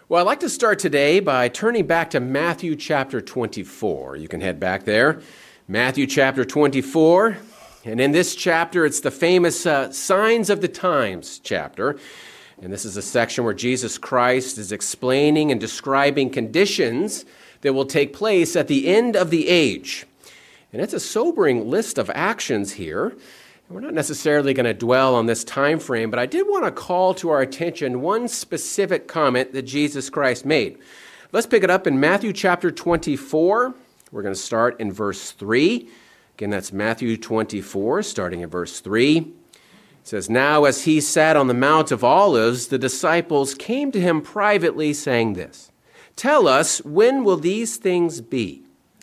Well, I'd like to start today by turning back to Matthew chapter 24. You can head back there. Matthew chapter 24. And in this chapter, it's the famous Signs of the Times chapter. And this is a section where Jesus Christ is explaining and describing conditions that will take place at the end of the age. And it's a sobering list of actions here. We're not necessarily going to dwell on this time frame, but I did want to call to our attention one specific comment that Jesus Christ made. Let's pick it up in Matthew chapter 24. We're going to start in verse 3. Again, that's Matthew 24, starting in verse 3. It says, "Now as he sat on the Mount of Olives, the disciples came to him privately, saying this, 'Tell us, when will these things be?'"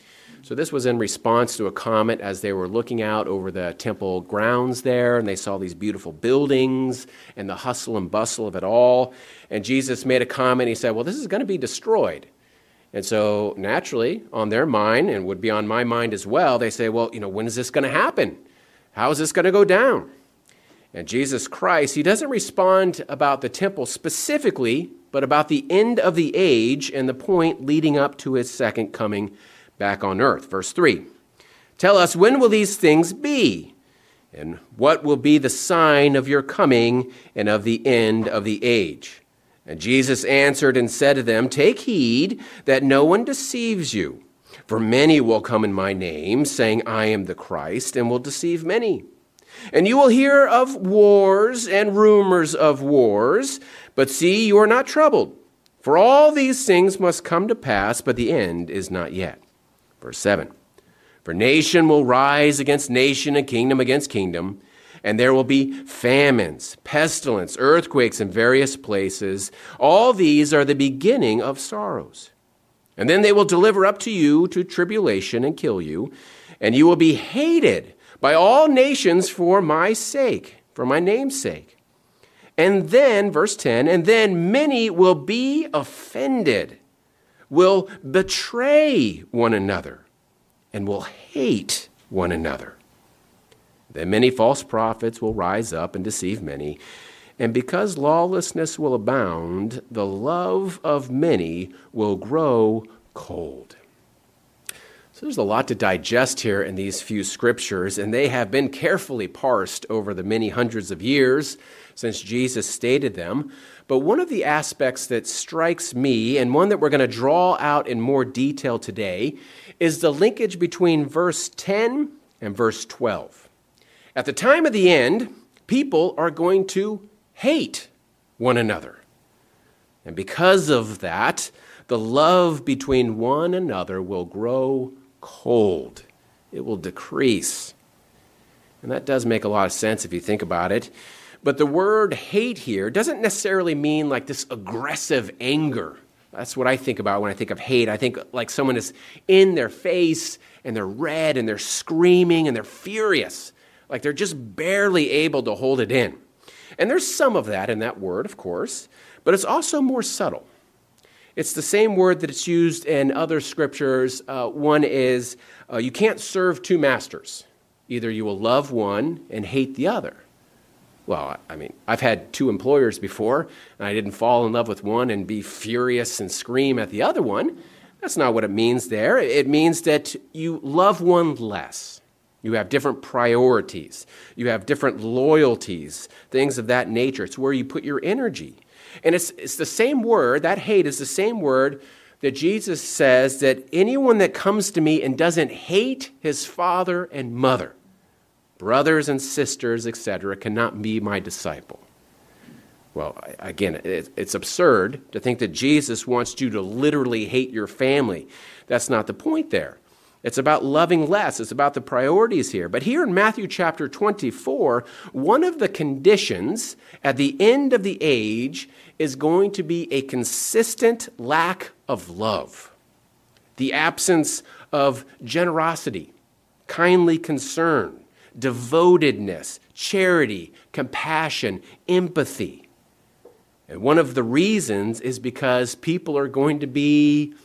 So this was in response to a comment as they were looking out over the temple grounds there, and they saw these beautiful buildings and the hustle and bustle of it all. And Jesus made a comment. He said, well, this is going to be destroyed. And so naturally, on their mind, and would be on my mind as well, they say, well, when is this going to happen? How is this going to go down? And Jesus Christ, he doesn't respond about the temple specifically, but about the end of the age and the point leading up to his second coming back on earth. Verse 3, "Tell us, when will these things be? And what will be the sign of your coming and of the end of the age?" And Jesus answered and said to them, "Take heed that no one deceives you. For many will come in my name, saying, 'I am the Christ,' and will deceive many. And you will hear of wars and rumors of wars, but see, you are not troubled. For all these things must come to pass, but the end is not yet." Verse 7, "For nation will rise against nation and kingdom against kingdom, and there will be famines, pestilence, earthquakes in various places. All these are the beginning of sorrows. And then they will deliver up to you to tribulation and kill you, and you will be hated by all nations for my sake, for my name's sake. And then," verse 10, "and then many will be offended, will betray one another, and will hate one another. Then many false prophets will rise up and deceive many. And because lawlessness will abound, the love of many will grow cold." So there's a lot to digest here in these few scriptures, and they have been carefully parsed over the many hundreds of years since Jesus stated them. But one of the aspects that strikes me, and one that we're going to draw out in more detail today, is the linkage between verse 10 and verse 12. At the time of the end, people are going to hate one another. And because of that, the love between one another will grow cold. It will decrease. And that does make a lot of sense if you think about it. But the word hate here doesn't necessarily mean like this aggressive anger. That's what I think about when I think of hate. I think like someone is in their face and they're red and they're screaming and they're furious. Like they're just barely able to hold it in. And there's some of that in that word, of course, but it's also more subtle. It's the same word that it's used in other scriptures. One is you can't serve two masters. Either you will love one and hate the other. Well, I've had two employers before, and I didn't fall in love with one and be furious and scream at the other one. That's not what it means there. It means that you love one less. You have different priorities. You have different loyalties, things of that nature. It's where you put your energy. And it's the same word, that hate is the same word that Jesus says that anyone that comes to me and doesn't hate his father and mother, brothers and sisters, etc., cannot be my disciple. Well, again, it's absurd to think that Jesus wants you to literally hate your family. That's not the point there. It's about loving less. It's about the priorities here. But here in Matthew chapter 24, one of the conditions at the end of the age is going to be a consistent lack of love, the absence of generosity, kindly concern, devotedness, charity, compassion, empathy. And one of the reasons is because people are going to be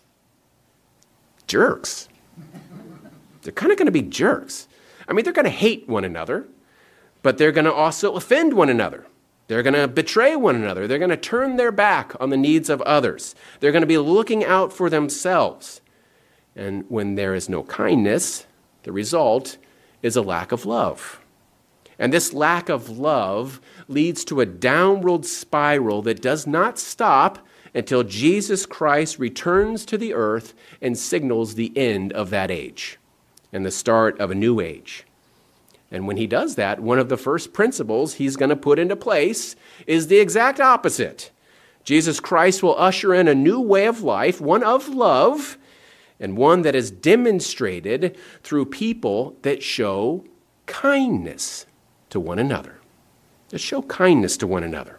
jerks. They're kind of going to be jerks. They're going to hate one another, but they're going to also offend one another. They're going to betray one another. They're going to turn their back on the needs of others. They're going to be looking out for themselves. And when there is no kindness, the result is a lack of love. And this lack of love leads to a downward spiral that does not stop until Jesus Christ returns to the earth and signals the end of that age and the start of a new age. And when he does that, one of the first principles he's going to put into place is the exact opposite. Jesus Christ will usher in a new way of life, one of love, and one that is demonstrated through people that show kindness to one another. That show kindness to one another.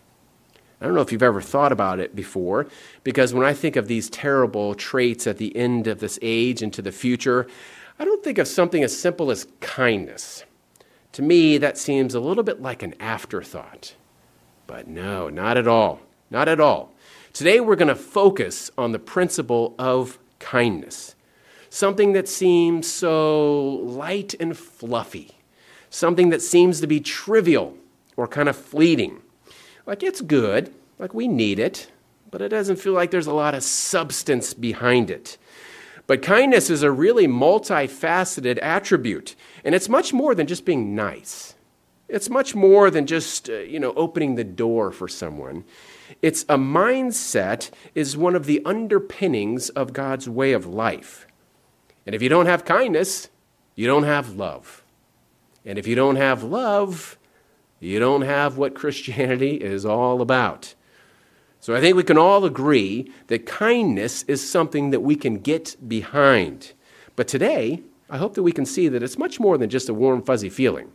I don't know if you've ever thought about it before, because when I think of these terrible traits at the end of this age into the future, I don't think of something as simple as kindness. To me, that seems a little bit like an afterthought. But no, not at all. Not at all. Today we're going to focus on the principle of kindness. Something that seems so light and fluffy. Something that seems to be trivial or kind of fleeting. Like it's good, like we need it, but it doesn't feel like there's a lot of substance behind it. But kindness is a really multifaceted attribute, and it's much more than just being nice. It's much more than just, opening the door for someone. It's a mindset is one of the underpinnings of God's way of life. And if you don't have kindness, you don't have love. And if you don't have love, you don't have what Christianity is all about. So I think we can all agree that kindness is something that we can get behind. But today, I hope that we can see that it's much more than just a warm, fuzzy feeling.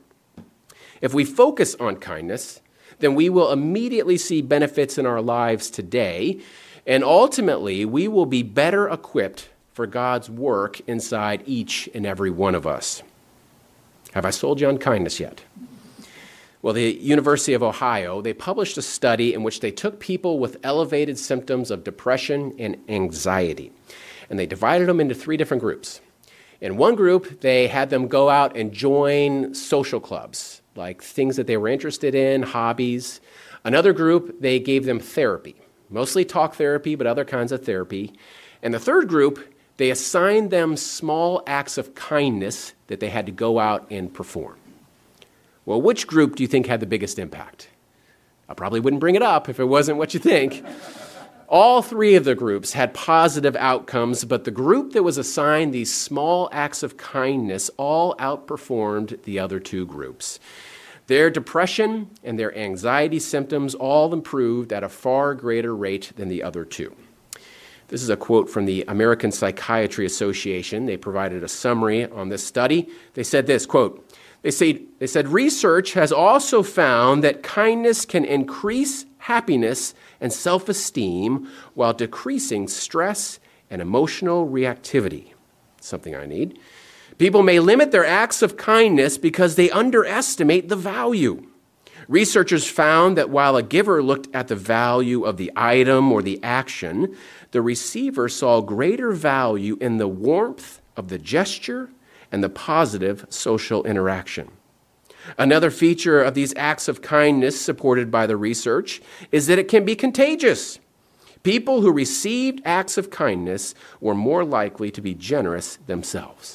If we focus on kindness, then we will immediately see benefits in our lives today, and ultimately, we will be better equipped for God's work inside each and every one of us. Have I sold you on kindness yet? Well, the University of Ohio, they published a study in which they took people with elevated symptoms of depression and anxiety, and they divided them into 3 different groups. In one group, they had them go out and join social clubs, like things that they were interested in, hobbies. Another group, they gave them therapy, mostly talk therapy, but other kinds of therapy. And the third group, they assigned them small acts of kindness that they had to go out and perform. Well, which group do you think had the biggest impact? I probably wouldn't bring it up if it wasn't what you think. All 3 of the groups had positive outcomes, but the group that was assigned these small acts of kindness all outperformed the other 2 groups. Their depression and their anxiety symptoms all improved at a far greater rate than the other 2. This is a quote from the American Psychiatry Association. They provided a summary on this study. They said this, quote, They said, research has also found that kindness can increase happiness and self-esteem while decreasing stress and emotional reactivity. Something I need. People may limit their acts of kindness because they underestimate the value. Researchers found that while a giver looked at the value of the item or the action, the receiver saw greater value in the warmth of the gesture and the positive social interaction. Another feature of these acts of kindness supported by the research is that it can be contagious. People who received acts of kindness were more likely to be generous themselves.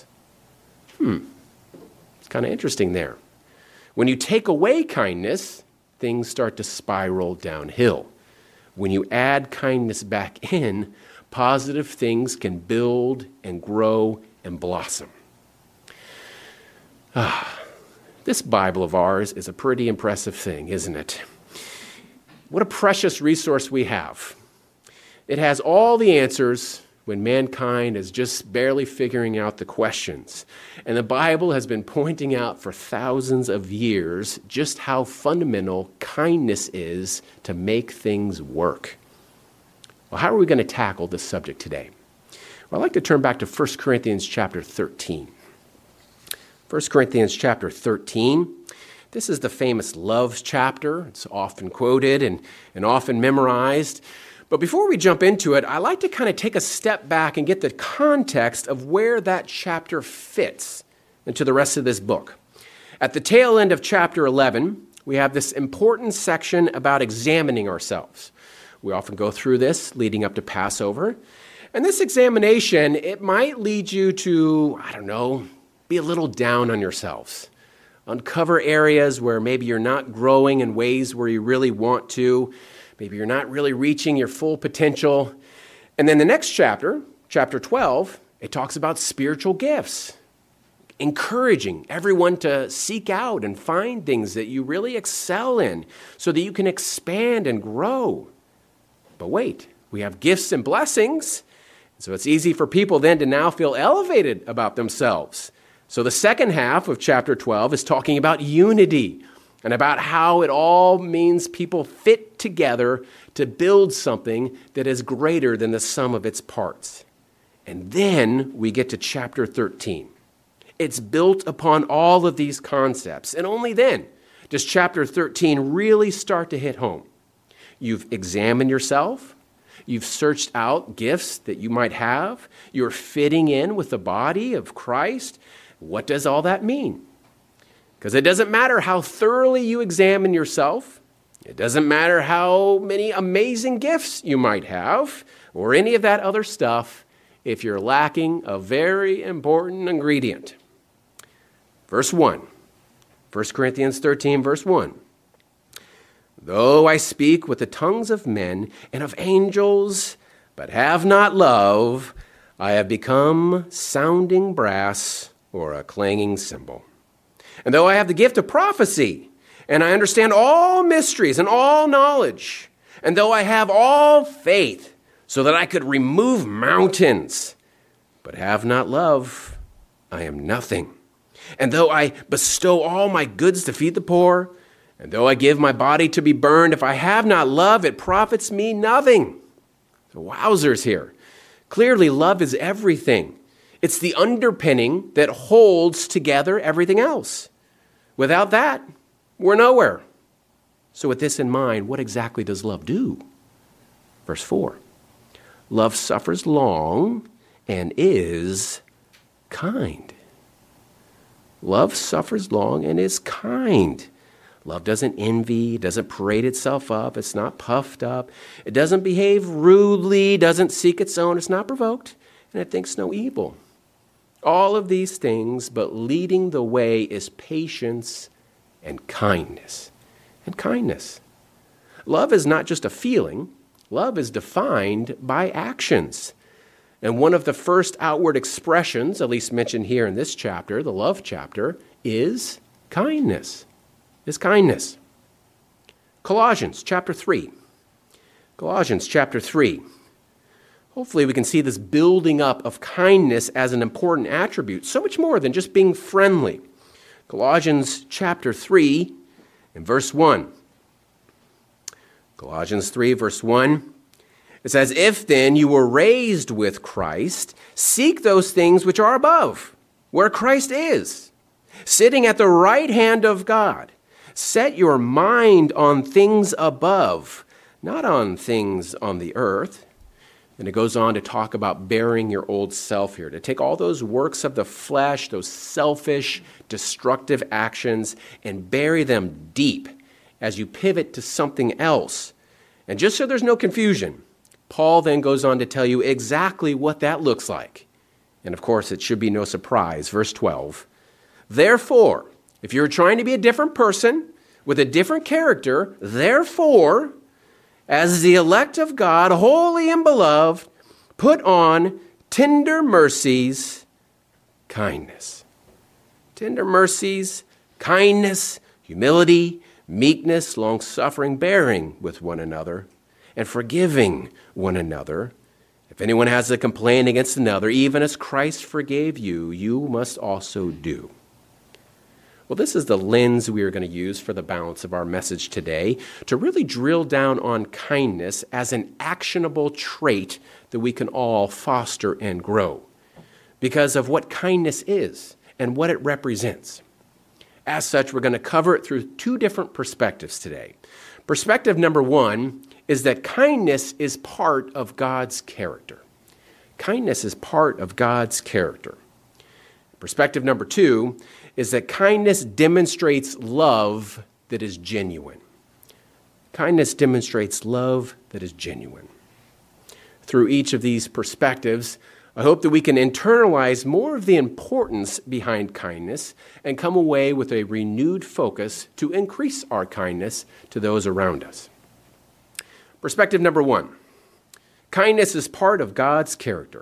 It's kind of interesting there. When you take away kindness, things start to spiral downhill. When you add kindness back in, positive things can build and grow and blossom. This Bible of ours is a pretty impressive thing, isn't it? What a precious resource we have. It has all the answers when mankind is just barely figuring out the questions. And the Bible has been pointing out for thousands of years just how fundamental kindness is to make things work. Well, how are we going to tackle this subject today? Well, I'd like to turn back to 1 Corinthians chapter 13. 1 Corinthians chapter 13. This is the famous love chapter. It's often quoted and often memorized. But before we jump into it, I like to kind of take a step back and get the context of where that chapter fits into the rest of this book. At the tail end of chapter 11, we have this important section about examining ourselves. We often go through this leading up to Passover. And this examination, it might lead you to, be a little down on yourselves. Uncover areas where maybe you're not growing in ways where you really want to. Maybe you're not really reaching your full potential. And then the next chapter, chapter 12, it talks about spiritual gifts. Encouraging everyone to seek out and find things that you really excel in so that you can expand and grow. But wait, we have gifts and blessings. So it's easy for people then to now feel elevated about themselves. So the second half of chapter 12 is talking about unity and about how it all means people fit together to build something that is greater than the sum of its parts. And then we get to chapter 13. It's built upon all of these concepts. And only then does chapter 13 really start to hit home. You've examined yourself. You've searched out gifts that you might have. You're fitting in with the body of Christ. What does all that mean? Because it doesn't matter how thoroughly you examine yourself. It doesn't matter how many amazing gifts you might have or any of that other stuff if you're lacking a very important ingredient. Verse 1, 1 Corinthians 13, verse 1. Though I speak with the tongues of men and of angels, but have not love, I have become sounding brass or a clanging cymbal. And though I have the gift of prophecy, and I understand all mysteries and all knowledge, and though I have all faith, so that I could remove mountains, but have not love, I am nothing. And though I bestow all my goods to feed the poor, and though I give my body to be burned, if I have not love, it profits me nothing. So wowzers here. Clearly, love is everything. It's the underpinning that holds together everything else. Without that, we're nowhere. So with this in mind, what exactly does love do? Verse 4. Love suffers long and is kind. Love suffers long and is kind. Love doesn't envy, doesn't parade itself up, it's not puffed up, it doesn't behave rudely, doesn't seek its own, it's not provoked, and it thinks no evil. All of these things, but leading the way is patience and kindness. And kindness. Love is not just a feeling, love is defined by actions. And one of the first outward expressions, at least mentioned here in this chapter, the love chapter, is kindness. Colossians chapter 3. Colossians chapter 3. Hopefully we can see this building up of kindness as an important attribute, so much more than just being friendly. Colossians chapter 3 and verse 1. Colossians 3 verse 1. It says, if then you were raised with Christ, seek those things which are above, where Christ is, sitting at the right hand of God. Set your mind on things above, not on things on the earth. And it goes on to talk about bearing your old self here, to take all those works of the flesh, those selfish, destructive actions, and bury them deep as you pivot to something else. And just so there's no confusion, Paul then goes on to tell you exactly what that looks like. And of course, it should be no surprise. Verse 12. Therefore, if you're trying to be a different person with a different character, therefore, as the elect of God, holy and beloved, put on tender mercies, kindness. Tender mercies, kindness, humility, meekness, long-suffering, bearing with one another, and forgiving one another. If anyone has a complaint against another, even as Christ forgave you, you must also do. Well, this is the lens we are going to use for the balance of our message today, to really drill down on kindness as an actionable trait that we can all foster and grow because of what kindness is and what it represents. As such, we're going to cover it through two different perspectives today. Perspective number one is that kindness is part of God's character. Kindness is part of God's character. Perspective number two is that kindness demonstrates love that is genuine. Kindness demonstrates love that is genuine. Through each of these perspectives, I hope that we can internalize more of the importance behind kindness and come away with a renewed focus to increase our kindness to those around us. Perspective number 1, kindness is part of God's character.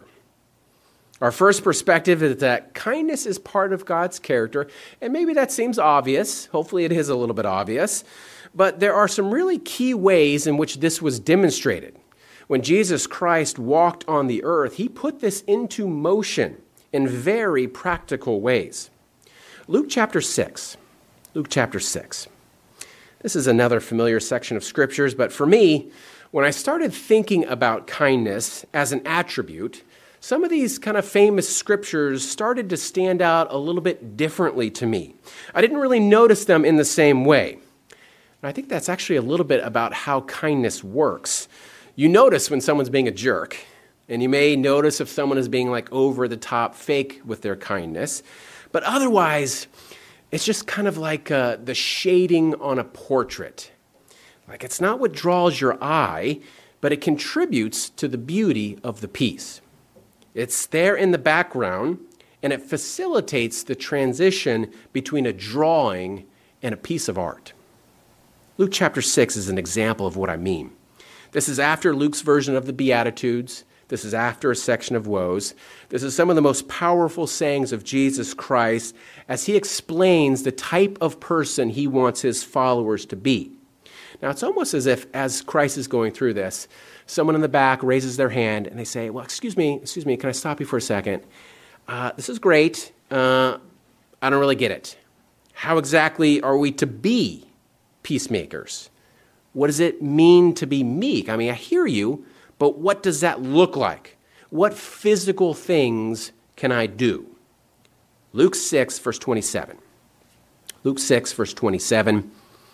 Our first perspective is that kindness is part of God's character, and maybe that seems obvious. Hopefully it is a little bit obvious, but there are some really key ways in which this was demonstrated. When Jesus Christ walked on the earth, he put this into motion in very practical ways. Luke chapter 6. Luke chapter 6. This is another familiar section of scriptures, but for me, when I started thinking about kindness as an attribute, some of these kind of famous scriptures started to stand out a little bit differently to me. I didn't really notice them in the same way. And I think that's actually a little bit about how kindness works. You notice when someone's being a jerk, and you may notice if someone is being like over the top fake with their kindness, but otherwise, it's just kind of like the shading on a portrait. Like it's not what draws your eye, but it contributes to the beauty of the piece. It's there in the background, and it facilitates the transition between a drawing and a piece of art. Luke chapter 6 is an example of what I mean. This is after Luke's version of the Beatitudes. This is after a section of woes. This is some of the most powerful sayings of Jesus Christ as he explains the type of person he wants his followers to be. Now, it's almost as if, as Christ is going through this, someone in the back raises their hand and they say, well, excuse me, can I stop you for a second? This is great. I don't really get it. How exactly are we to be peacemakers? What does it mean to be meek? I mean, I hear you, but what does that look like? What physical things can I do? Luke 6, verse 27. Luke 6, verse 27.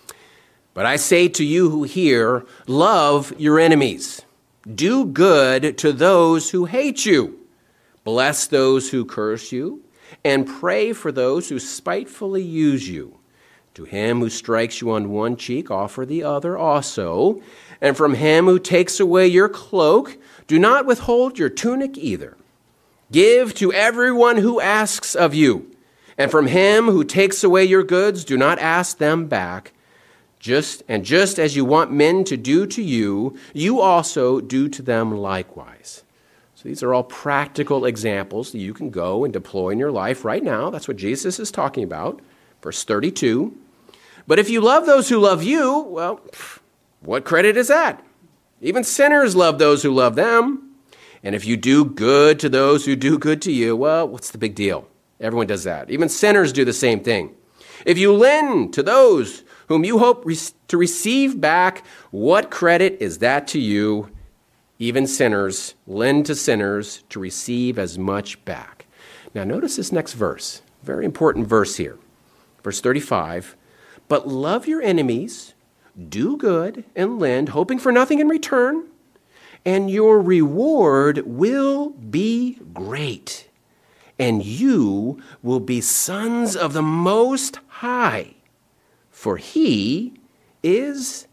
But I say to you who hear, love your enemies. Do good to those who hate you. Bless those who curse you, and pray for those who spitefully use you. To him who strikes you on one cheek, offer the other also. And from him who takes away your cloak, do not withhold your tunic either. Give to everyone who asks of you. And from him who takes away your goods, do not ask them back. Just as you want men to do to you, you also do to them likewise. So these are all practical examples that you can go and deploy in your life right now. That's what Jesus is talking about. Verse 32. But if you love those who love you, well, what credit is that? Even sinners love those who love them. And if you do good to those who do good to you, well, what's the big deal? Everyone does that. Even sinners do the same thing. If you lend to those whom you hope to receive back, what credit is that to you? Even sinners lend to sinners to receive as much back. Now notice this next verse. Very important verse here. Verse 35. But love your enemies, do good, and lend, hoping for nothing in return, and your reward will be great, and you will be sons of the Most High, for he is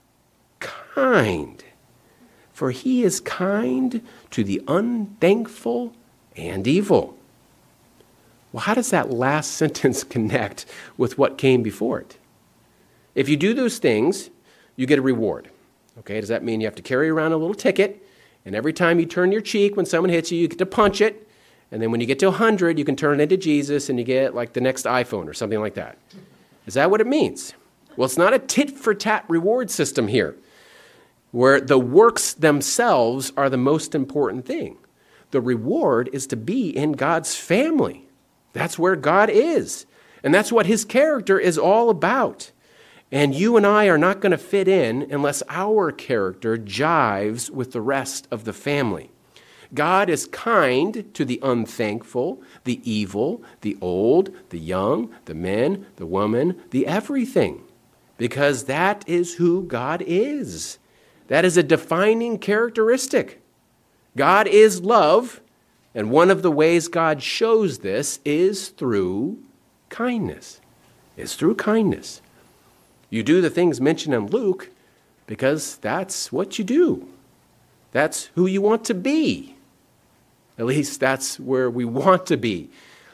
kind. For he is kind to the unthankful and evil. Well, how does that last sentence connect with what came before it? If you do those things, you get a reward. Okay, does that mean you have to carry around a little ticket, and every time you turn your cheek when someone hits you, you get to punch it, and then when you get to 100, you can turn it into Jesus, and you get like the next iPhone or something like that? Is that what it means? Well, it's not a tit-for-tat reward system here, where the works themselves are the most important thing. The reward is to be in God's family. That's where God is, and that's what his character is all about. And you and I are not going to fit in unless our character jives with the rest of the family. God is kind to the unthankful, the evil, the old, the young, the men, the woman, the everything, because that is who God is. That is a defining characteristic. God is love, and one of the ways God shows this is through kindness. It's through kindness. You do the things mentioned in Luke because that's what you do. That's who you want to be. At least that's where we want to be.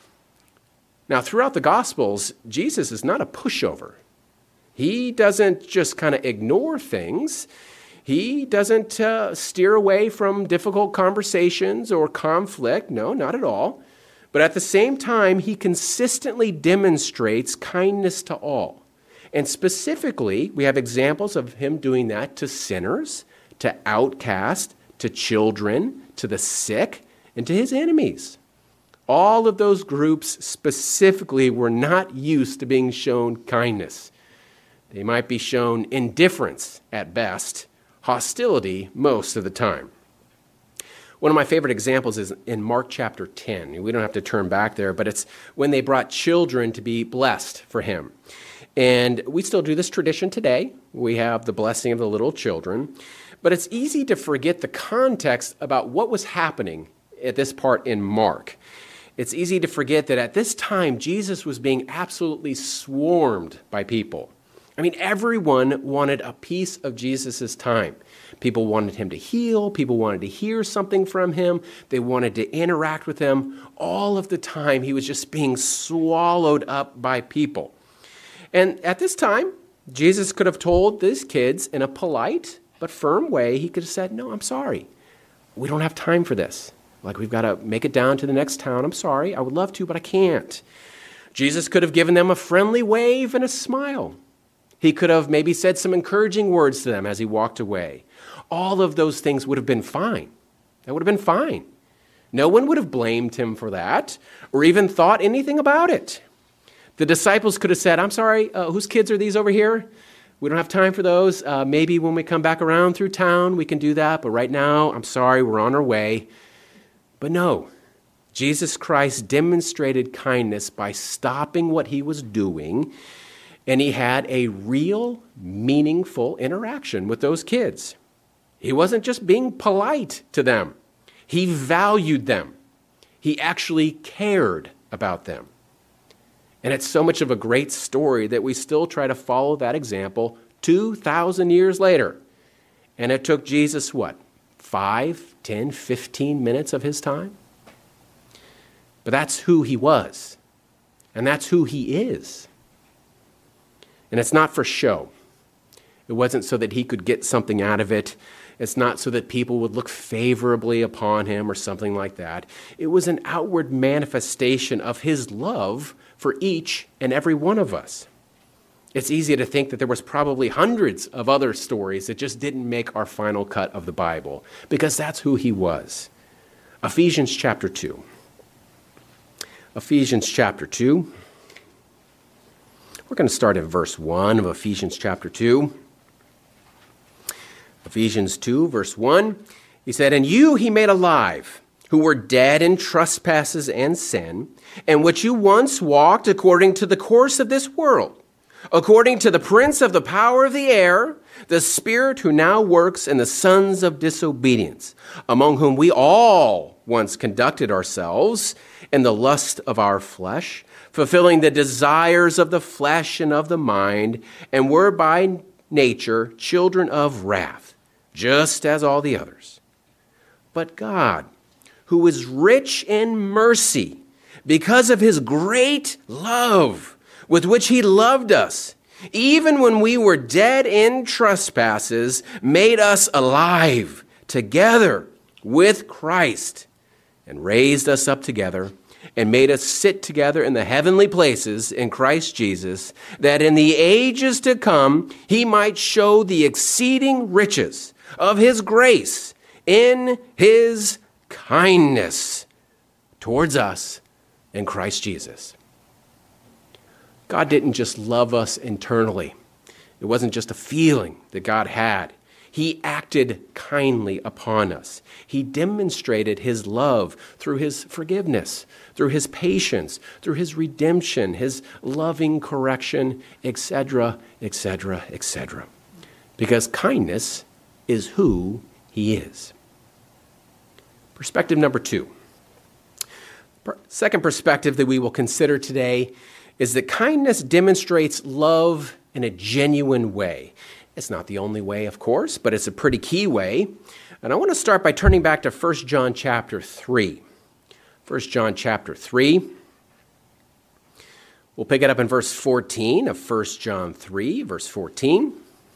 Now, throughout the Gospels, Jesus is not a pushover. He doesn't just kind of ignore things. He doesn't steer away from difficult conversations or conflict. No, not at all. But at the same time, he consistently demonstrates kindness to all. And specifically, we have examples of him doing that to sinners, to outcasts, to children, to the sick, and to his enemies. All of those groups specifically were not used to being shown kindness. They might be shown indifference at best, hostility most of the time. One of my favorite examples is in Mark chapter 10. We don't have to turn back there, but it's when they brought children to be blessed for him. And we still do this tradition today. We have the blessing of the little children. But it's easy to forget the context about what was happening at this part in Mark. It's easy to forget that at this time, Jesus was being absolutely swarmed by people. I mean, everyone wanted a piece of Jesus' time. People wanted him to heal. People wanted to hear something from him. They wanted to interact with him. All of the time, he was just being swallowed up by people. And at this time, Jesus could have told these kids in a polite but firm way, he could have said, no, I'm sorry. We don't have time for this. Like, we've got to make it down to the next town. I'm sorry. I would love to, but I can't. Jesus could have given them a friendly wave and a smile. He could have maybe said some encouraging words to them as he walked away. All of those things would have been fine. That would have been fine. No one would have blamed him for that or even thought anything about it. The disciples could have said, I'm sorry, whose kids are these over here? We don't have time for those. Maybe when we come back around through town, we can do that. But right now, I'm sorry, we're on our way. But no, Jesus Christ demonstrated kindness by stopping what he was doing, and he had a real, meaningful interaction with those kids. He wasn't just being polite to them. He valued them. He actually cared about them. And it's so much of a great story that we still try to follow that example 2,000 years later. And it took Jesus, 5, 10, 15 minutes of his time? But that's who he was. And that's who he is. And it's not for show. It wasn't so that he could get something out of it. It's not so that people would look favorably upon him or something like that. It was an outward manifestation of his love for each and every one of us. It's easy to think that there was probably hundreds of other stories that just didn't make our final cut of the Bible, because that's who he was. Ephesians chapter 2. Ephesians chapter 2. We're going to start in verse 1 of Ephesians chapter 2. Ephesians 2, verse 1. He said, "And you he made alive, who were dead in trespasses and sin, in which you once walked according to the course of this world, according to the prince of the power of the air, the spirit who now works in the sons of disobedience, among whom we all once conducted ourselves in the lust of our flesh, fulfilling the desires of the flesh and of the mind, and were by nature children of wrath, just as all the others. But God, who is rich in mercy, because of his great love with which he loved us, even when we were dead in trespasses, made us alive together with Christ, and raised us up together, and made us sit together in the heavenly places in Christ Jesus, that in the ages to come he might show the exceeding riches of his grace in his kindness towards us in Christ Jesus." God didn't just love us internally. It wasn't just a feeling that God had. He acted kindly upon us. He demonstrated his love through his forgiveness, through his patience, through his redemption, his loving correction, etc., etc., etc. Because kindness is who he is. Perspective number 2. Second perspective that we will consider today is that kindness demonstrates love in a genuine way. It's not the only way, of course, but it's a pretty key way. And I want to start by turning back to 1 John chapter 3. 1 John chapter 3. We'll pick it up in verse 14 of 1 John 3, verse 14.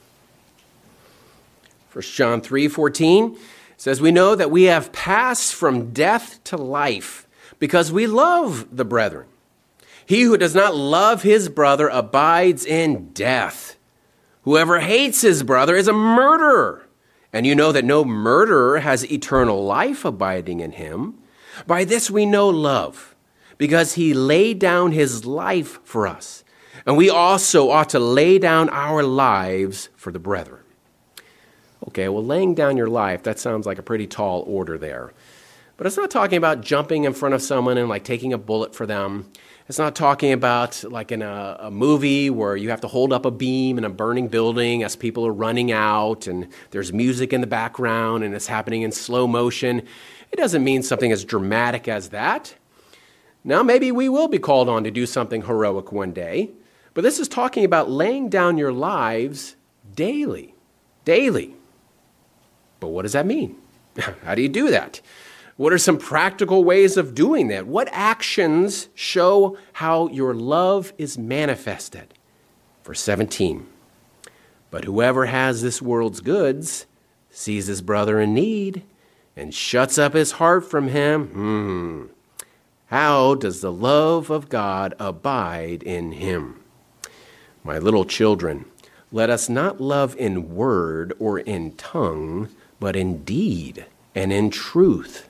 1 John 3:14 says, "We know that we have passed from death to life because we love the brethren. He who does not love his brother abides in death. Whoever hates his brother is a murderer. And you know that no murderer has eternal life abiding in him. By this we know love, because he laid down his life for us. And we also ought to lay down our lives for the brethren." Okay, well, laying down your life, that sounds like a pretty tall order there. But it's not talking about jumping in front of someone and like taking a bullet for them. It's not talking about like in a movie where you have to hold up a beam in a burning building as people are running out and there's music in the background and it's happening in slow motion. It doesn't mean something as dramatic as that. Now, maybe we will be called on to do something heroic one day, but this is talking about laying down your lives daily. Daily. But what does that mean? How do you do that? What are some practical ways of doing that? What actions show how your love is manifested? Verse 17, "But whoever has this world's goods sees his brother in need and shuts up his heart from him. How does the love of God abide in him? My little children, let us not love in word or in tongue, but in deed and in truth."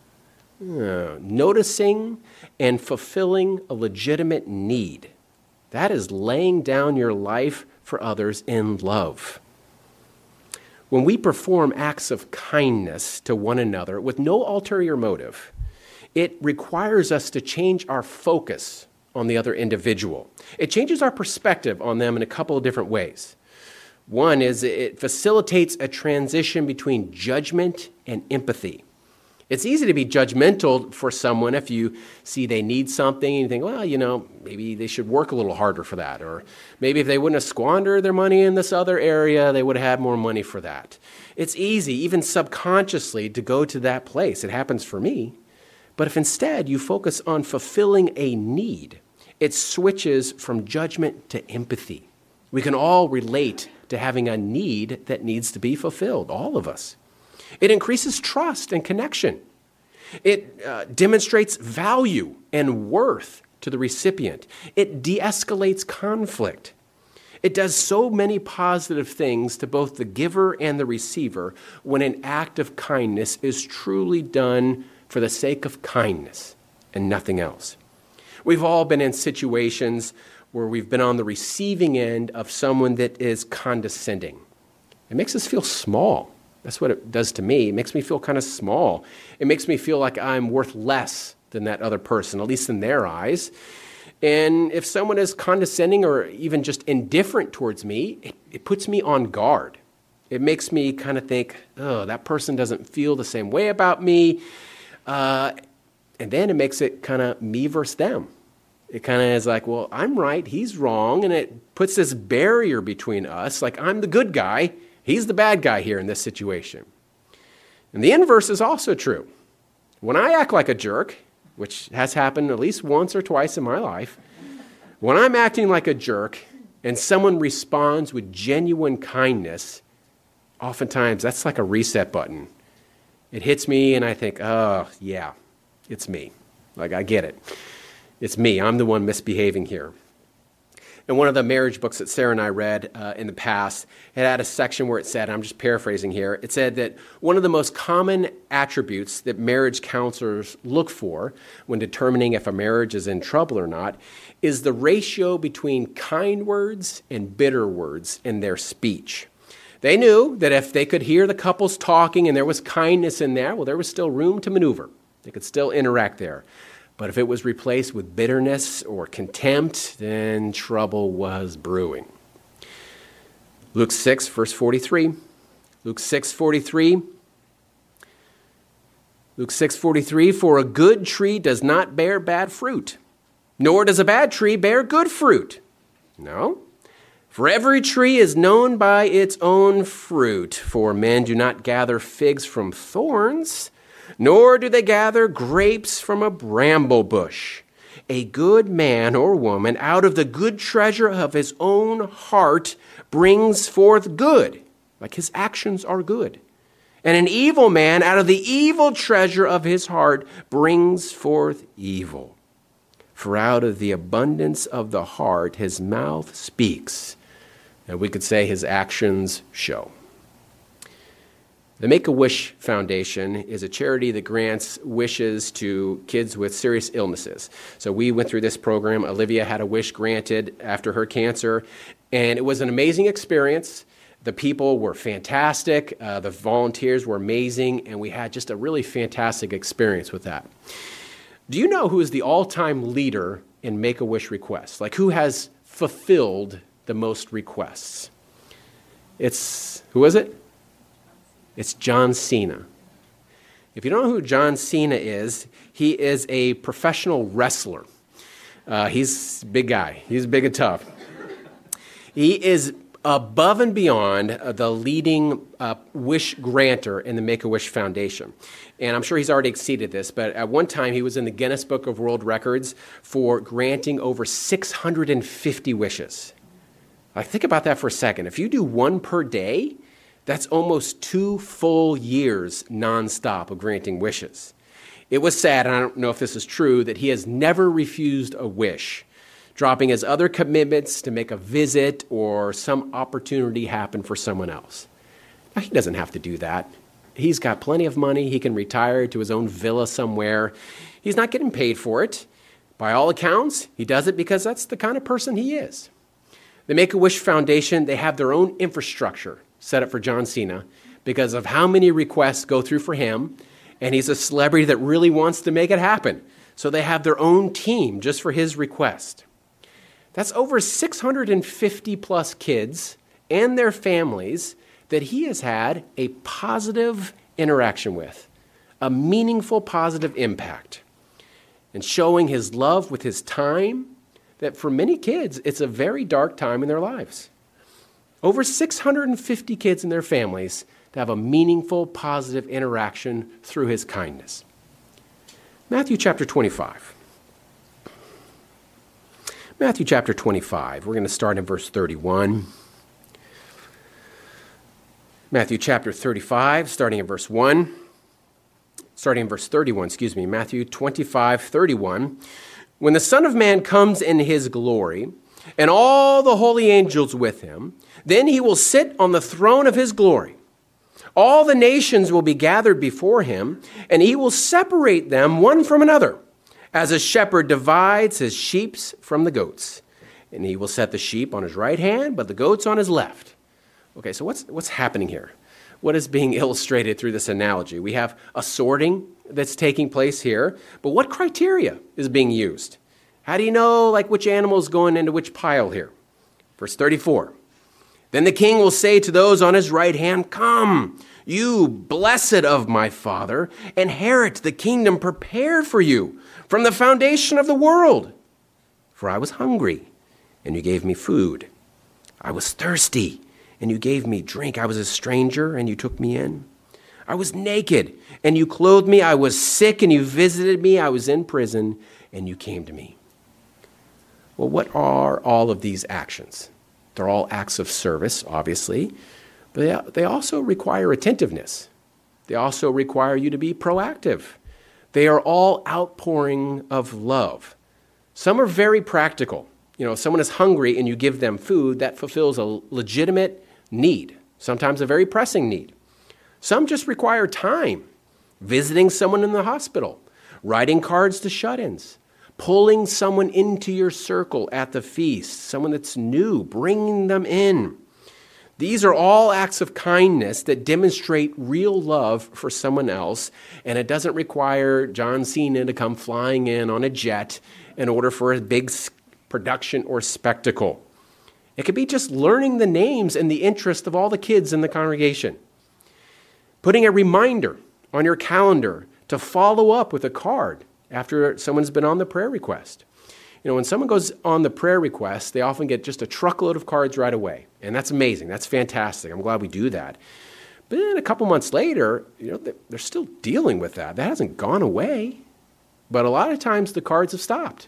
Noticing and fulfilling a legitimate need. That is laying down your life for others in love. When we perform acts of kindness to one another with no ulterior motive, it requires us to change our focus on the other individual. It changes our perspective on them in a couple of different ways. One is it facilitates a transition between judgment and empathy. It's easy to be judgmental for someone if you see they need something and you think, well, maybe they should work a little harder for that. Or maybe if they wouldn't have squandered their money in this other area, they would have had more money for that. It's easy, even subconsciously, to go to that place. It happens for me. But if instead you focus on fulfilling a need, it switches from judgment to empathy. We can all relate to having a need that needs to be fulfilled, all of us. It increases trust and connection. It demonstrates value and worth to the recipient. It de-escalates conflict. It does so many positive things to both the giver and the receiver when an act of kindness is truly done for the sake of kindness and nothing else. We've all been in situations where we've been on the receiving end of someone that is condescending. It makes us feel small. That's what it does to me. It makes me feel kind of small. It makes me feel like I'm worth less than that other person, at least in their eyes. And if someone is condescending or even just indifferent towards me, it puts me on guard. It makes me kind of think, oh, that person doesn't feel the same way about me. And then it makes it kind of me versus them. It kind of is like, well, I'm right, he's wrong. And it puts this barrier between us, like I'm the good guy. He's the bad guy here in this situation. And the inverse is also true. When I act like a jerk, which has happened at least once or twice in my life, when I'm acting like a jerk and someone responds with genuine kindness, oftentimes that's like a reset button. It hits me and I think, oh, yeah, it's me. Like, I get it. It's me. I'm the one misbehaving here. In one of the marriage books that Sarah and I read in the past, it had a section where it said, I'm just paraphrasing here, it said that one of the most common attributes that marriage counselors look for when determining if a marriage is in trouble or not is the ratio between kind words and bitter words in their speech. They knew that if they could hear the couples talking and there was kindness in there, well, there was still room to maneuver. They could still interact there. But if it was replaced with bitterness or contempt, then trouble was brewing. Luke 6, verse 43. Luke 6:43. Luke 6:43, for a good tree does not bear bad fruit, nor does a bad tree bear good fruit. No. For every tree is known by its own fruit, for men do not gather figs from thorns, nor do they gather grapes from a bramble bush. A good man or woman out of the good treasure of his own heart brings forth good, like his actions are good. And an evil man out of the evil treasure of his heart brings forth evil. For out of the abundance of the heart his mouth speaks. And we could say his actions show. The Make-A-Wish Foundation is a charity that grants wishes to kids with serious illnesses. So we went through this program. Olivia had a wish granted after her cancer, and it was an amazing experience. The people were fantastic. The volunteers were amazing, and we had just a really fantastic experience with that. Do you know who is the all-time leader in Make-A-Wish requests? Like, who has fulfilled the most requests? Who is it? It's John Cena. If you don't know who John Cena is, he is a professional wrestler. He's a big guy. He's big and tough. He is above and beyond the leading wish granter in the Make-A-Wish Foundation. And I'm sure he's already exceeded this, but at one time he was in the Guinness Book of World Records for granting over 650 wishes. Like, think about that for a second. If you do one per day, that's almost 2 full years nonstop of granting wishes. It was sad, and I don't know if this is true, that he has never refused a wish, dropping his other commitments to make a visit or some opportunity happen for someone else. Now, he doesn't have to do that. He's got plenty of money. He can retire to his own villa somewhere. He's not getting paid for it. By all accounts, he does it because that's the kind of person he is. The Make-A-Wish Foundation, they have their own infrastructure set up for John Cena because of how many requests go through for him, and he's a celebrity that really wants to make it happen. So they have their own team just for his request. That's over 650 plus kids and their families that he has had a positive interaction with, a meaningful positive impact, and showing his love with his time that for many kids, it's a very dark time in their lives. Over 650 kids and their families to have a meaningful, positive interaction through his kindness. Matthew chapter 25. Matthew chapter 25. We're going to start in verse 31. Matthew chapter 35, starting in verse 1. Starting in verse 31, Matthew 25, 31. When the Son of Man comes in his glory, and all the holy angels with him, then he will sit on the throne of his glory. All the nations will be gathered before him, and he will separate them one from another, as a shepherd divides his sheep from the goats. And he will set the sheep on his right hand, but the goats on his left. Okay, so what's happening here? What is being illustrated through this analogy? We have a sorting that's taking place here, but what criteria is being used? How do you know which animal is going into which pile here? Verse 34. Then the king will say to those on his right hand, "Come, you blessed of my Father, inherit the kingdom prepared for you from the foundation of the world. For I was hungry, and you gave me food. I was thirsty, and you gave me drink. I was a stranger, and you took me in. I was naked, and you clothed me. I was sick, and you visited me. I was in prison, and you came to me." Well, what are all of these actions? They're all acts of service, obviously, but they also require attentiveness. They also require you to be proactive. They are all outpouring of love. Some are very practical. If someone is hungry and you give them food, that fulfills a legitimate need, sometimes a very pressing need. Some just require time, visiting someone in the hospital, writing cards to shut-ins, pulling someone into your circle at the feast, someone that's new, bringing them in. These are all acts of kindness that demonstrate real love for someone else, and it doesn't require John Cena to come flying in on a jet in order for a big production or spectacle. It could be just learning the names and the interest of all the kids in the congregation. Putting a reminder on your calendar to follow up with a card after someone's been on the prayer request. When someone goes on the prayer request, they often get just a truckload of cards right away. And that's amazing. That's fantastic. I'm glad we do that. But then a couple months later, they're still dealing with that. That hasn't gone away. But a lot of times the cards have stopped.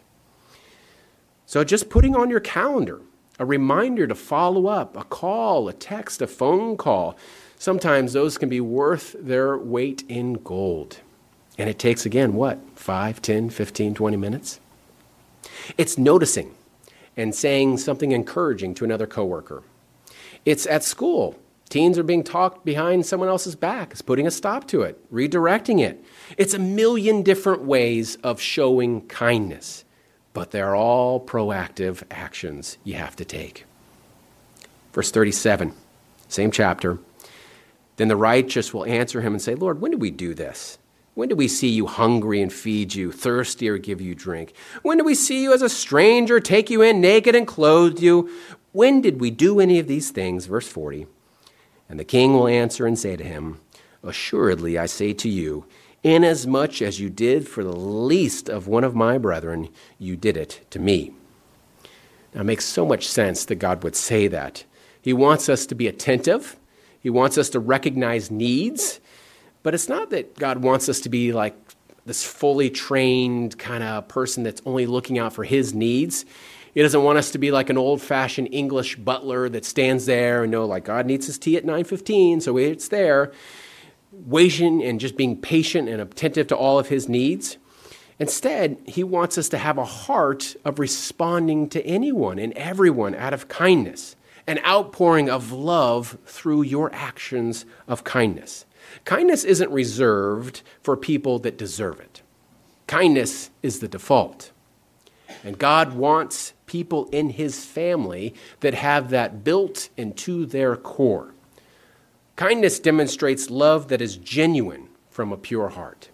So just putting on your calendar a reminder to follow up, a call, a text, a phone call, sometimes those can be worth their weight in gold. And it takes, again, 5, 10, 15, 20 minutes? It's noticing and saying something encouraging to another coworker. It's at school. Teens are being talked behind someone else's back. It's putting a stop to it, redirecting it. It's a million different ways of showing kindness, but they're all proactive actions you have to take. Verse 37, same chapter. Then the righteous will answer him and say, Lord, when did we do this? When did we see you hungry and feed you, thirsty or give you drink? When did we see you as a stranger, take you in naked and clothe you? When did we do any of these things? Verse 40. And the king will answer and say to him, Assuredly, I say to you, inasmuch as you did for the least of one of my brethren, you did it to me. Now, it makes so much sense that God would say that. He wants us to be attentive. He wants us to recognize needs. But it's not that God wants us to be like this fully trained kind of person that's only looking out for his needs. He doesn't want us to be like an old-fashioned English butler that stands there and like God needs his tea at 9:15, so it's there, waiting and just being patient and attentive to all of his needs. Instead, he wants us to have a heart of responding to anyone and everyone out of kindness, an outpouring of love through your actions of kindness. Kindness isn't reserved for people that deserve it. Kindness is the default. And God wants people in his family that have that built into their core. Kindness demonstrates love that is genuine from a pure heart.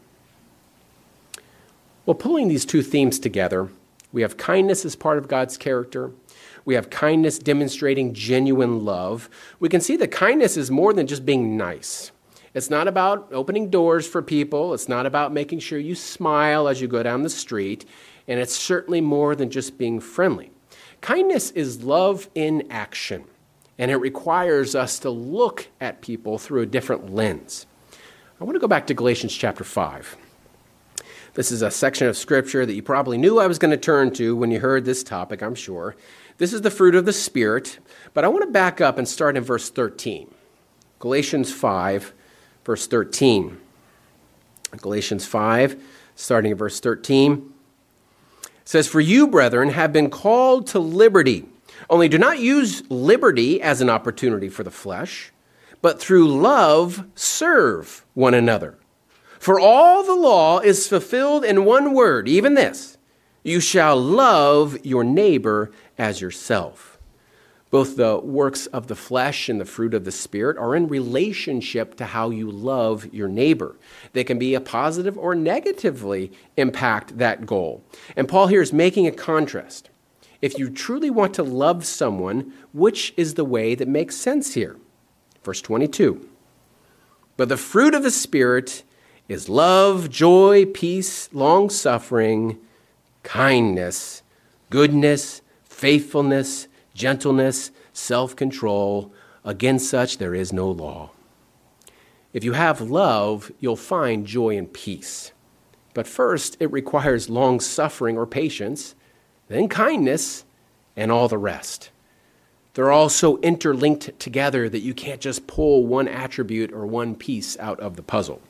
Well, pulling these two themes together, we have kindness as part of God's character. We have kindness demonstrating genuine love. We can see that kindness is more than just being nice. It's not about opening doors for people. It's not about making sure you smile as you go down the street. And it's certainly more than just being friendly. Kindness is love in action, and it requires us to look at people through a different lens. I want to go back to Galatians chapter 5. This is a section of Scripture that you probably knew I was going to turn to when you heard this topic, I'm sure. This is the fruit of the Spirit, but I want to back up and start in verse 13. Galatians 5, verse 13. Galatians 5, starting in verse 13. Says, For you, brethren, have been called to liberty. Only do not use liberty as an opportunity for the flesh, but through love serve one another. For all the law is fulfilled in one word, even this, you shall love your neighbor as yourself. Both the works of the flesh and the fruit of the Spirit are in relationship to how you love your neighbor. They can be a positive or negatively impact that goal. And Paul here is making a contrast. If you truly want to love someone, which is the way that makes sense here? Verse 22. But the fruit of the Spirit is love, joy, peace, long-suffering, kindness, goodness, faithfulness, gentleness, self-control. Against such there is no law. If you have love, you'll find joy and peace. But first, it requires long-suffering or patience, then kindness, and all the rest. They're all so interlinked together that you can't just pull one attribute or one piece out of the puzzle.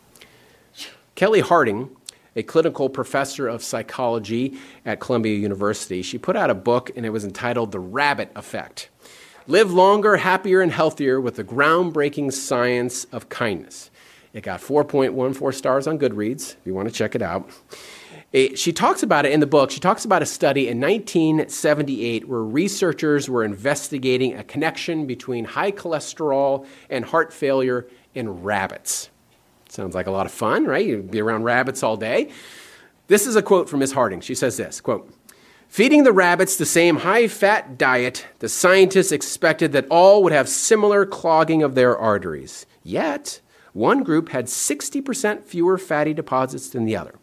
Kelly Harding, a clinical professor of psychology at Columbia University, she put out a book, and it was entitled The Rabbit Effect. Live longer, happier, and healthier with the groundbreaking science of kindness. It got 4.14 stars on Goodreads, if you want to check it out. She talks about it in the book. She talks about a study in 1978 where researchers were investigating a connection between high cholesterol and heart failure in rabbits. Sounds like a lot of fun, right? You'd be around rabbits all day. This is a quote from Ms. Harding. She says this, quote, Feeding the rabbits the same high-fat diet, the scientists expected that all would have similar clogging of their arteries. Yet, one group had 60% fewer fatty deposits than the other.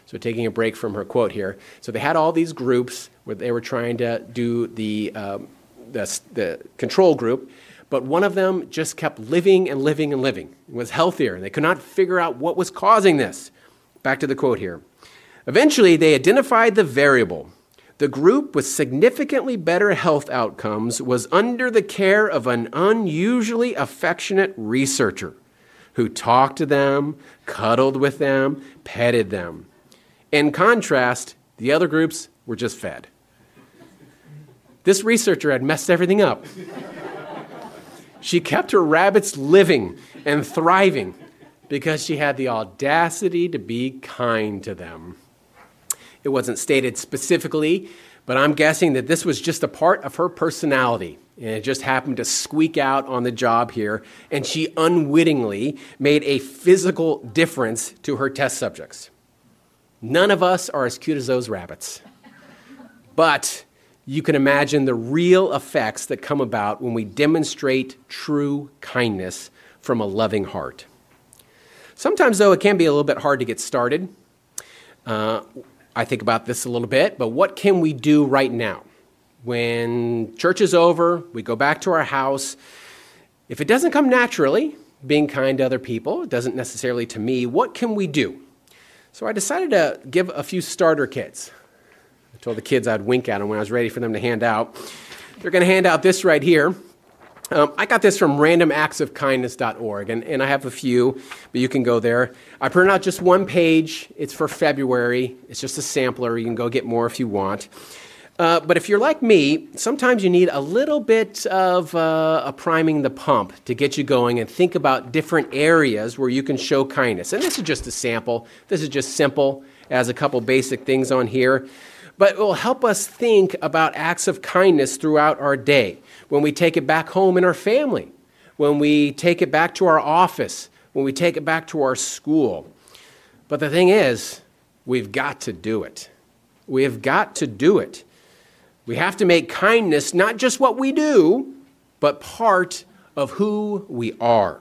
So taking a break from her quote here. So they had all these groups where they were trying to do the control group, but one of them just kept living and living and living. It was healthier, and they could not figure out what was causing this. Back to the quote here. Eventually, they identified the variable. The group with significantly better health outcomes was under the care of an unusually affectionate researcher who talked to them, cuddled with them, petted them. In contrast, the other groups were just fed. This researcher had messed everything up. She kept her rabbits living and thriving because she had the audacity to be kind to them. It wasn't stated specifically, but I'm guessing that this was just a part of her personality. And it just happened to squeak out on the job here, and she unwittingly made a physical difference to her test subjects. None of us are as cute as those rabbits. But you can imagine the real effects that come about when we demonstrate true kindness from a loving heart. Sometimes, though, it can be a little bit hard to get started. I think about this a little bit, but what can we do right now? When church is over, we go back to our house. If it doesn't come naturally, being kind to other people, it doesn't necessarily to me, what can we do? So I decided to give a few starter kits. I told the kids I'd wink at them when I was ready for them to hand out. They're going to hand out this right here. I got this from randomactsofkindness.org, and I have a few, but you can go there. I printed out just one page. It's for February. It's just a sampler. You can go get more if you want. But if you're like me, sometimes you need a little bit of a priming the pump to get you going and think about different areas where you can show kindness. And this is just a sample. This is just simple. It has a couple basic things on here. But it will help us think about acts of kindness throughout our day. When we take it back home in our family, when we take it back to our office, when we take it back to our school. But the thing is, we've got to do it. We have got to do it. We have to make kindness not just what we do, but part of who we are.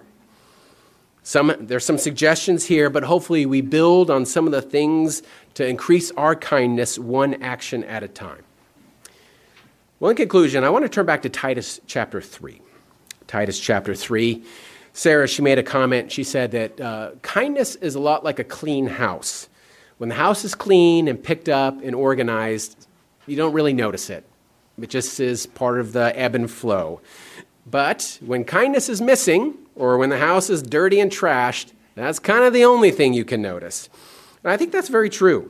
There's some suggestions here, but hopefully we build on some of the things to increase our kindness one action at a time. Well, in conclusion, I want to turn back to Titus chapter 3. Titus chapter 3. Sarah, she made a comment. She said that kindness is a lot like a clean house. When the house is clean and picked up and organized, you don't really notice it. It just is part of the ebb and flow. But when kindness is missing, or when the house is dirty and trashed, that's kind of the only thing you can notice. And I think that's very true.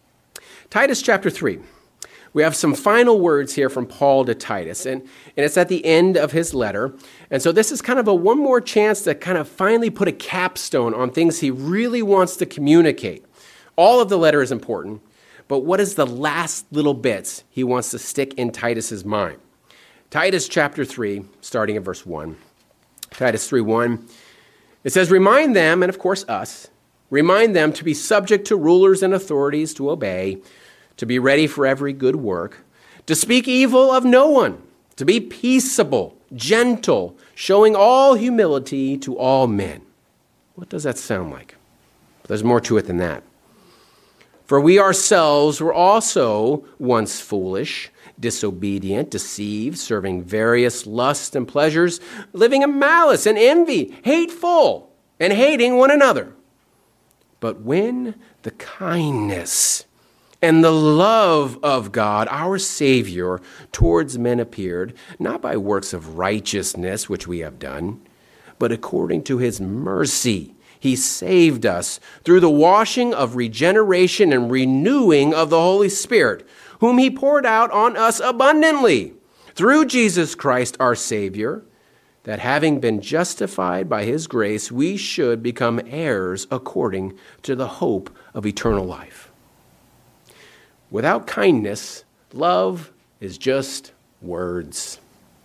Titus chapter 3. We have some final words here from Paul to Titus, and it's at the end of his letter. And so this is kind of a one more chance to kind of finally put a capstone on things he really wants to communicate. All of the letter is important, but what is the last little bits he wants to stick in Titus's mind? Titus chapter 3, starting at verse 1. Titus 3:1. It says, "Remind them," and of course us, "remind them to be subject to rulers and authorities, to obey, to be ready for every good work, to speak evil of no one, to be peaceable, gentle, showing all humility to all men." What does that sound like? There's more to it than that. "For we ourselves were also once foolish, disobedient, deceived, serving various lusts and pleasures, living in malice and envy, hateful, and hating one another. But when the kindness and the love of God, our Savior, towards men appeared, not by works of righteousness which we have done, but according to his mercy, he saved us through the washing of regeneration and renewing of the Holy Spirit, whom he poured out on us abundantly, through Jesus Christ our Savior, that having been justified by his grace, we should become heirs according to the hope of eternal life." Without kindness, love is just words.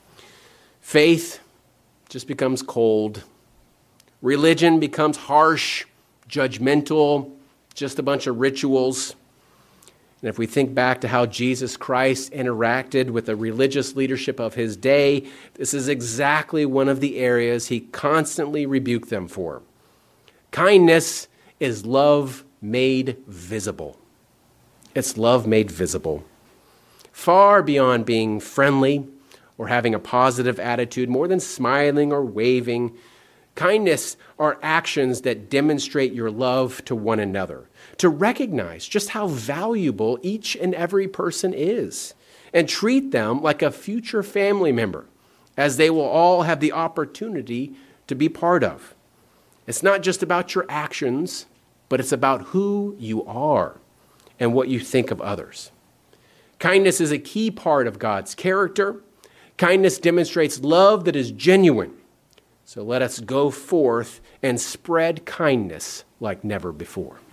Faith just becomes cold. Religion becomes harsh, judgmental, just a bunch of rituals. And if we think back to how Jesus Christ interacted with the religious leadership of his day, this is exactly one of the areas he constantly rebuked them for. Kindness is love made visible. It's love made visible. Far beyond being friendly or having a positive attitude, more than smiling or waving, kindness are actions that demonstrate your love to one another, to recognize just how valuable each and every person is, and treat them like a future family member, as they will all have the opportunity to be part of. It's not just about your actions, but it's about who you are and what you think of others. Kindness is a key part of God's character. Kindness demonstrates love that is genuine. So let us go forth and spread kindness like never before.